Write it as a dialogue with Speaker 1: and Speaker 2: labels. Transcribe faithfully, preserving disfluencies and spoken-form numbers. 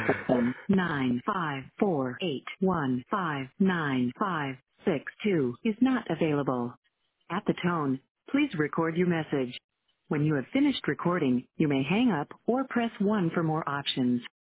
Speaker 1: one nine five four eight one five nine five six two is not available. At the tone, please record your message. When you have finished recording, you may hang up or press one for more options.